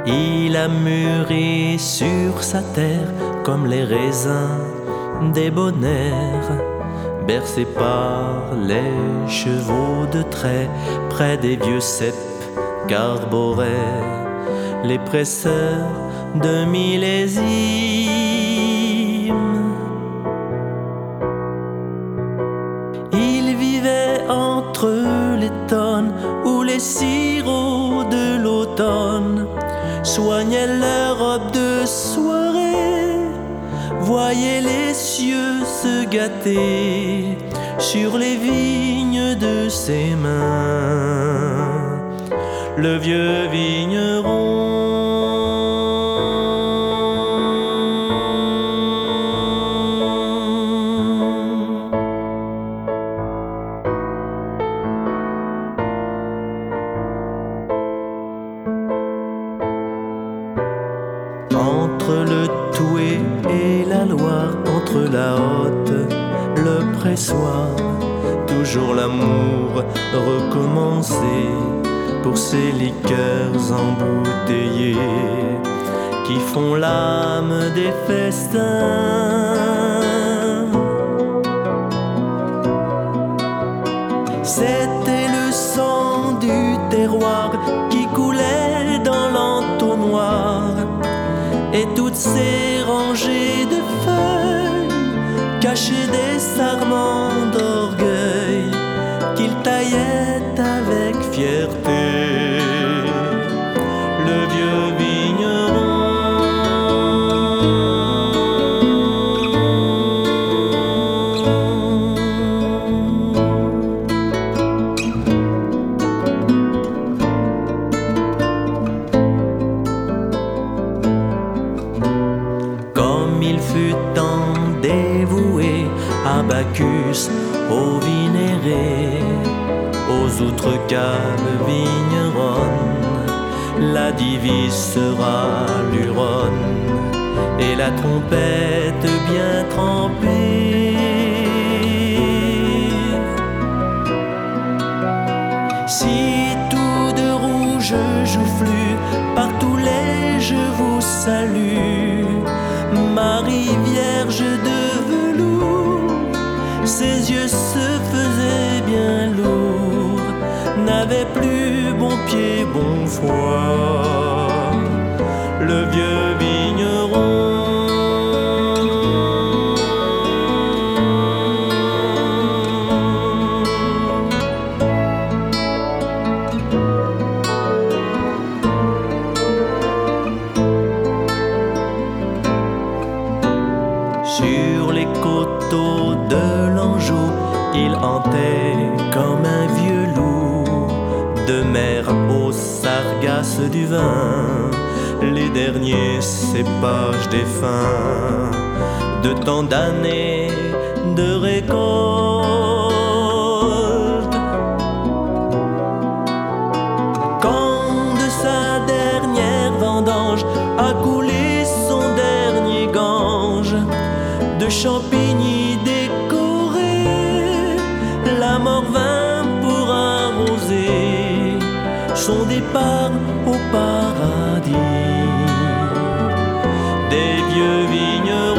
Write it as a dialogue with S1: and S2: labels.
S1: Il a mûri sur sa terre comme les raisins débonnaires, bercé par les chevaux de trait, près des vieux cèpes qu'arboraient les presseurs de millésimes. Il vivait entre les tonnes où les sirops de l'automne soignaient leur robe de soirée, voyait les cieux se gâter sur les vignes de ses mains. Le vieux vigneron entre le Touet et la Loire, entre la Haute, le pressoir, toujours l'amour recommencé pour ces liqueurs embouteillées qui font l'âme des festins. C'était le sang du terroir qui coulait dans l'entonnoir, et toutes ces rangées de feuilles cachaient des sarments d'orgueil qu'il taillait avec fierté. Le vieux vigneron il fut tant dévoué à Bacchus, aux Vinérés, aux outre-caves vigneronnes. La divise sera l'Huronne et la trompette bien trempée. Si tout de rouge joufflu, par tous les je vous salue. Marie vierge de velours, ses yeux se faisaient bien lourds, n'avait plus bon pied, bon foi. Le vieux vigneron sur les coteaux de l'Anjou, il hantait comme un vieux loup, de mer aux sargasses du vin, les derniers cépages des fins, de tant d'années de récolte. Quand de sa dernière vendange a coulé son dernier gange, de Champigny décoré, la mort vint pour arroser son départ au paradis des vieux vignerons.